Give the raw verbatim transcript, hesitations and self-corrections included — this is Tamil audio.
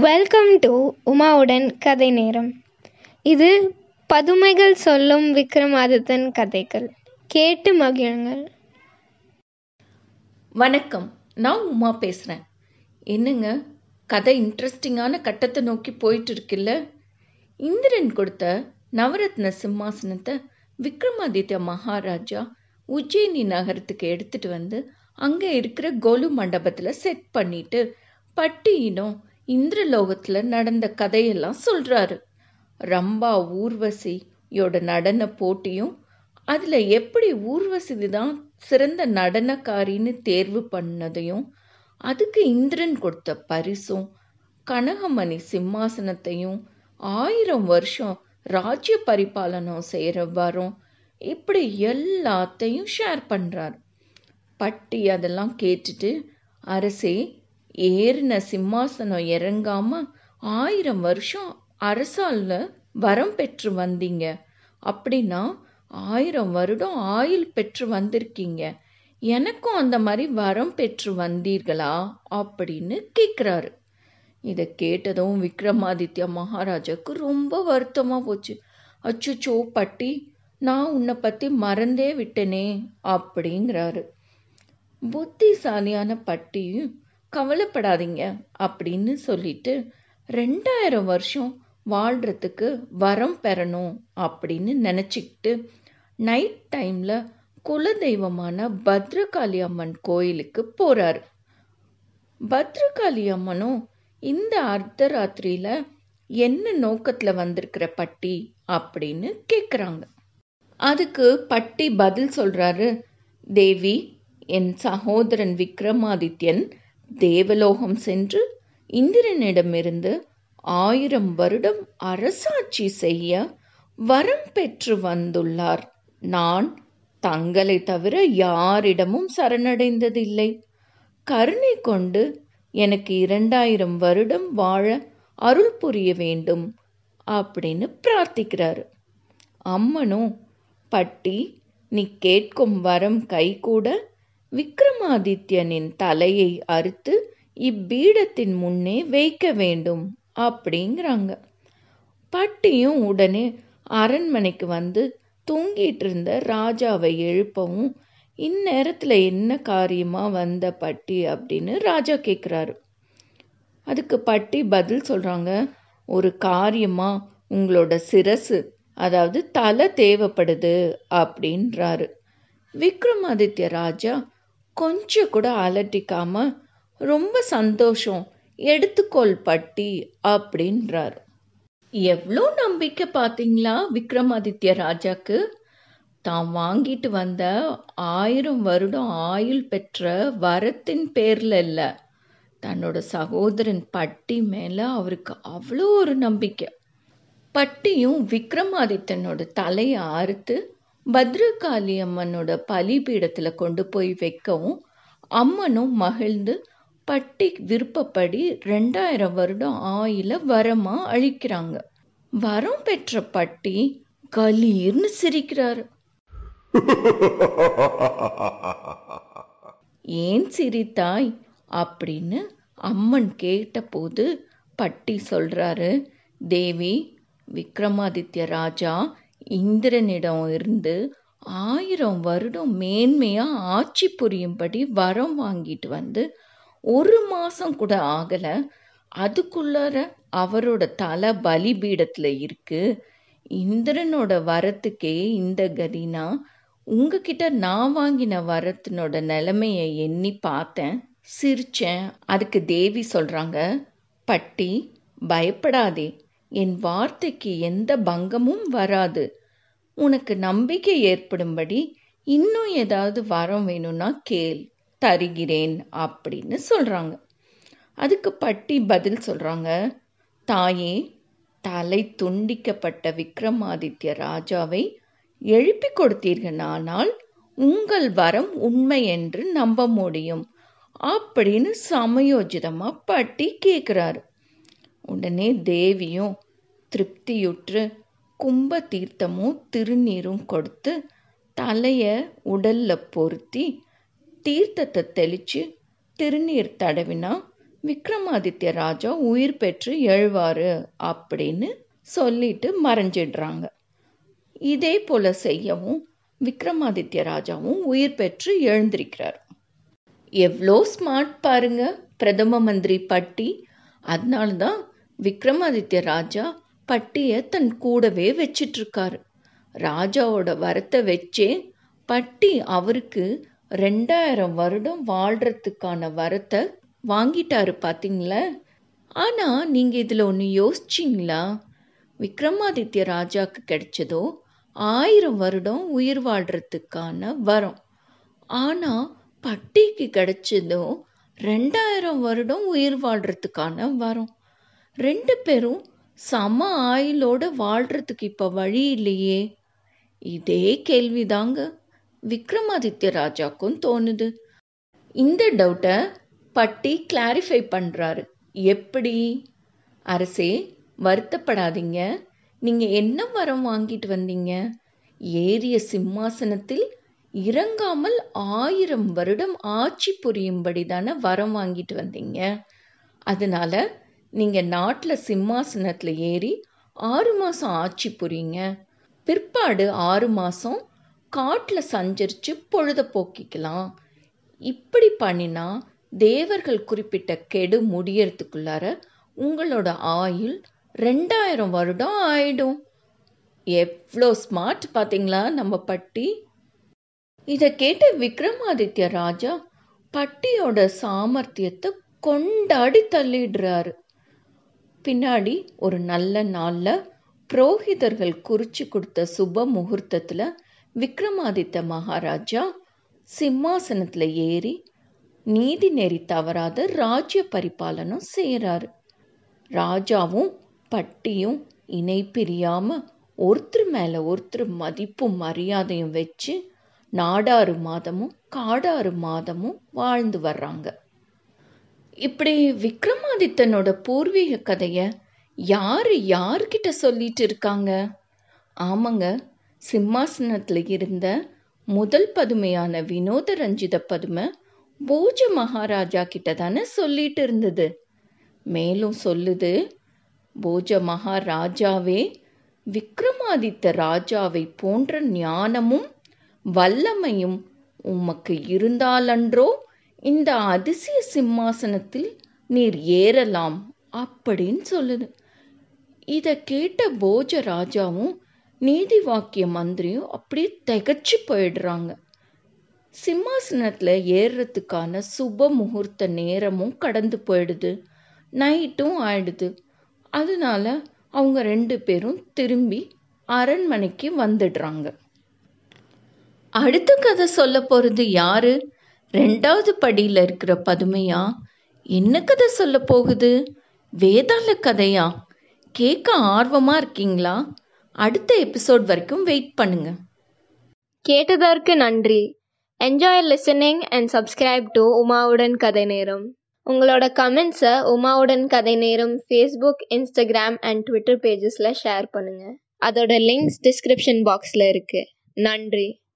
வெல்கம் டு உமாவுடன் கதை நேரம். இது பதுமைகள் சொல்லும் விக்ரமாதித்தன் கதைகள். கேட்டு மகிழுங்கள். வணக்கம், நான் உமா பேசுகிறேன். என்னங்க கதை இன்ட்ரெஸ்டிங்கான கட்டத்தை நோக்கி போயிட்டு இருக்குல்ல. இந்திரன் கொடுத்த நவரத்ன சிம்மாசனத்தை விக்ரமாதித்ய மகாராஜா உஜ்ஜயினி நகரத்துக்கு எடுத்துட்டு வந்து அங்கே இருக்கிற கோலு மண்டபத்தில் செட் பண்ணிட்டு பட்டியிடம் இந்திரலோகத்தில் நடந்த கதையெல்லாம் சொல்கிறாரு. ரம்பா ஊர்வசியோட நடன போட்டியும் அதில் எப்படி ஊர்வசி தான் சிறந்த நடனக்காரின்னு தேர்வு பண்ணதையும், அதுக்கு இந்திரன் கொடுத்த பரிசும், கனகமணி சிம்மாசனத்தையும், ஆயிரம் வருஷம் ராஜ்ய பரிபாலனம் செய்கிற வரும், இப்படி எல்லாத்தையும் ஷேர் பண்ணுறார். பட்டி அதெல்லாம் கேட்டுட்டு, அரசே, ஏறின சிம்மாசனம் இறங்காம ஆயிரம் வருஷம் அரசால வரம் பெற்று வந்தீங்க, அப்படின்னா ஆயிரம் வருடம் ஆயுள் பெற்று வந்திருக்கீங்க, எனக்கும் அந்த மாதிரி வரம் பெற்று வந்தீர்களா அப்படின்னு கேட்குறாரு. இதை கேட்டதும் விக்ரமாதித்ய மகாராஜாவுக்கு ரொம்ப வருத்தமாக போச்சு. அச்சுச்சோ பட்டி, நான் உன்னை பற்றி மறந்தே விட்டனே அப்படிங்கிறாரு. புத்திசாலியான பட்டியும் கவலைப்படாதீங்க அப்படின்னு சொல்லிட்டு ரெண்டாயிரம் வருஷம் வாழ்கிறதுக்கு வரம் பெறணும் அப்படின்னு நினச்சிக்கிட்டு நைட் டைமில் குலதெய்வமான பத்ரகாளி அம்மன் கோயிலுக்கு போகிறாரு. பத்ரகாளி அம்மனும் இந்த அர்த்தராத்திரியில் என்ன நோக்கத்தில் வந்திருக்கிற பட்டி அப்படின்னு கேட்குறாங்க. அதுக்கு பட்டி பதில் சொல்கிறாரு. தேவி, என் சகோதரன் விக்ரமாதித்யன் தேவலோகம் சென்று இந்திரனிடமிருந்து ஆயிரம் வருடம் அரசாட்சி செய்ய வரம் பெற்று வந்துள்ளார். நான் தங்களை தவிர யாரிடமும் சரணடைந்ததில்லை. கருணை கொண்டு எனக்கு இரண்டாயிரம் வருடம் வாழ அருள் புரிய வேண்டும் அப்படின்னு பிரார்த்திக்கிறாரு. அம்மனும், பட்டி, நீ கேட்கும் வரம் கைகூட விக்ரமாதித்யனின் தலையை அறுத்து இப்பீடத்தின் முன்னே வைக்க வேண்டும் அப்படிங்கிறாங்க. பட்டியும் உடனே அரண்மனைக்கு வந்து தூங்கிட்டு இருந்த ராஜாவை எழுப்பவும், இந்நேரத்தில் என்ன காரியமா வந்த பட்டி அப்படின்னு ராஜா கேட்குறாரு. அதுக்கு பட்டி பதில் சொல்கிறாங்க. ஒரு காரியமா உங்களோட சிரசு, அதாவது தலை தேவைப்படுது அப்படின்றாரு. விக்ரமாதித்ய ராஜா கொஞ்சம் கூட அலட்டிக்காம, ரொம்ப சந்தோஷம், எடுத்துக்கொள் பட்டி அப்படின்றாரு. எவ்வளோ நம்பிக்கை பார்த்தீங்களா விக்ரமாதித்ய ராஜாக்கு. தான் வாங்கிட்டு வந்த ஆயிரம் வருடம் ஆயுள் பெற்ற வரத்தின் பேர்ல இல்லை, தன்னோட சகோதரன் பட்டி மேலே அவருக்கு அவ்வளோ ஒரு நம்பிக்கை. பட்டியும் விக்ரமாதித்தனோட தலையை அறுத்து பத்ரகாளி அம்மனோட பலிபீடத்தில் கொண்டு போய் வைக்கவும், அம்மனும் மகிழ்ந்து பட்டி விருப்பப்படி ரெண்டாயிரம் வருடம் ஆயில வரமா அழிக்கிறாங்க. வரம் பெற்ற பட்டி கலீர்னு சிரிக்கிறாரு. ஏன் சிரித்தாய் அப்படின்னு அம்மன் கேட்டபோது பட்டி சொல்றாரு. தேவி, விக்ரமாதித்ய ராஜா இந்திரனிடம் இருந்து ஆயிரம் வருடம் மேன்மையா ஆட்சி புரியும்படி வரம் வாங்கிட்டு வந்து ஒரு மாசம் கூட ஆகல, அதுக்குள்ளார அவரோட தலை பலிபீடத்துல இருக்கு. இந்திரனோட வரத்துக்கே இந்த கதினா, உங்ககிட்ட நான் வாங்கின வரத்தினோட நிலைமையை எண்ணி பார்த்தேன், சிரிச்சேன். அதுக்கு தேவி சொல்றாங்க. பட்டி, பயப்படாதே, என் வார்த்தைக்கு எந்த பங்கமும் வராது. உனக்கு நம்பிக்கை ஏற்படும்படி இன்னும் ஏதாவது வரம் வேணும்னா கேள், தருகிறேன் அப்படின்னு சொல்றாங்க. அதுக்கு பட்டி பதில் சொல்றாங்க. தாயே, தலை துண்டிக்கப்பட்ட விக்ரமாதித்ய ராஜாவை எழுப்பி கொடுத்தீர்களானால் உங்கள் வரம் உண்மை என்று நம்ப முடியும் அப்படின்னு சமயோஜிதமா பட்டி கேட்கிறாரு. உடனே தேவியும் திருப்தியுற்று கும்ப தீர்த்தமும் திருநீரும் கொடுத்து தலைய உடல்ல பொருத்தி தீர்த்தத்தை தெளிச்சு திருநீர் தடவினா விக்ரமாதித்ய ராஜா உயிர் பெற்று எழுவாரு அப்படின்னு சொல்லிட்டு மறைஞ்சிடுறாங்க. இதே போல செய்யவும் விக்ரமாதித்ய ராஜாவும் உயிர் பெற்று எழுந்திருக்கிறார். எவ்வளோ ஸ்மார்ட் பாருங்க பிரதம மந்திரி பட்டி. அதனால்தான் விக்ரமாதித்ய ராஜா பட்டியை தன் கூடவே வச்சிட்டு இருக்காரு. ராஜாவோட வரத்தை வச்சே பட்டி அவருக்கு ரெண்டாயிரம் வருடம் வாழ்றதுக்கான வரத்தை வாங்கிட்டாரு பார்த்தீங்களா. ஆனா நீங்க இதுல ஒன்று யோசிச்சிங்களா? விக்ரமாதித்ய ராஜாக்கு கிடைச்சதோ ஆயிரம் வருடம் உயிர் வாழ்றதுக்கான வரம். ஆனா பட்டிக்கு கிடைச்சதோ ரெண்டாயிரம் வருடம் உயிர் வாழ்றதுக்கான வரம். ரெண்டு பேரும் சம ஆயுளோட வாழ்றதுக்கு இப்ப வழி இல்லையே. இதே கேள்விதாங்க விக்ரமாதித்ய ராஜாக்கும் தோணுது. இந்த டவுட்டை பட்டி கிளாரிஃபை பண்றாரு. எப்படி? அரசே, வருத்தப்படாதீங்க. நீங்க என்ன வரம் வாங்கிட்டு வந்தீங்க? ஏறிய சிம்மாசனத்தில் இறங்காமல் ஆயிரம் வருடம் ஆட்சி புரியும்படி தானே வரம் வாங்கிட்டு வந்தீங்க. அதனால நீங்க நாட்டில் சிம்மாசனத்தில் ஏறி ஆறு மாசம் ஆட்சி புரியுங்க. பிற்பாடு ஆறு மாசம் காட்டில் சஞ்சரிச்சு பொழுத போக்கிக்கலாம். இப்படி பண்ணினா தேவர்கள் குறிப்பிட்ட கெடு முடியறதுக்குள்ளார உங்களோட ஆயுள் ரெண்டாயிரம் வருடம் ஆயிடும். எவ்வளோ ஸ்மார்ட் பார்த்தீங்களா நம்ம பட்டி. இதை கேட்ட விக்ரமாதித்ய ராஜா பட்டியோட சாமர்த்தியத்தை கொண்டாடி தள்ளிடுறாரு. பின்னாடி ஒரு நல்ல நாள்ல புரோகிதர்கள் குறிச்சு கொடுத்த சுப முகூர்த்தத்துல விக்ரமாதித்ய மகாராஜா சிம்மாசனத்துல ஏறி நீதி நெறி தவறாத ராஜ்ய பரிபாலனம் செய்யறாரு. ராஜாவும் பட்டியும் இணை பிரியாம ஒருத்தர் மேல ஒருத்தர் மதிப்பும் மரியாதையும் வச்சு நாடாறு மாதமும் காடாறு மாதமும் வாழ்ந்து வர்றாங்க. இப்படி விக்ரமாதித்தனோட பூர்வீக கதைய யாரு யார்கிட்ட சொல்லிட்டு இருக்காங்க? ஆமாங்க, சிம்மாசனத்துல இருந்த முதல் பதுமையான வினோத ரஞ்சித பதுமை போஜ மகாராஜா கிட்ட தானே சொல்லிட்டு இருந்தது. மேலும் சொல்லுது, போஜ மகாராஜாவே, விக்ரமாதித்த ராஜாவை போன்ற ஞானமும் வல்லமையும் உமக்கு இருந்தாலன்றோ இந்த அதிசய சிம்மாசனத்தில் நீர் ஏறலாம் அப்படின்னு சொல்லுது. இதை கேட்ட போஜ ராஜாவும் நீதி வாக்கிய மந்திரியும் அப்படியே திகச்சு போயிடுறாங்க. சிம்மாசனத்தில் ஏறுறதுக்கான சுப முகூர்த்த நேரமும் கடந்து போயிடுது. நைட்டும் ஆயிடுது. அதனால அவங்க ரெண்டு பேரும் திரும்பி அரண்மனைக்கு வந்துடுறாங்க. அடுத்த கதை சொல்ல போறது யாரு? ரெண்டாவது படியில இருக்கிற பதுமையா? என்ன கதை சொல்ல போகுது? வேதாள கதையா? கேட்க ஆர்வமா இருக்கீங்களா? அடுத்த எபிசோட் வரைக்கும் வெயிட் பண்ணுங்க. கேட்டதற்கு நன்றி. Enjoy listening and subscribe to உமாவுடன் கதை நேரம். உங்களோட கமெண்ட்ஸை உமாவுடன் கதை நேரம் ஃபேஸ்புக், இன்ஸ்டாகிராம் அண்ட் ட்விட்டர் பேஜஸில் ஷேர் பண்ணுங்கள். அதோட லிங்க்ஸ் டிஸ்கிரிப்ஷன் பாக்ஸில் இருக்குது. நன்றி.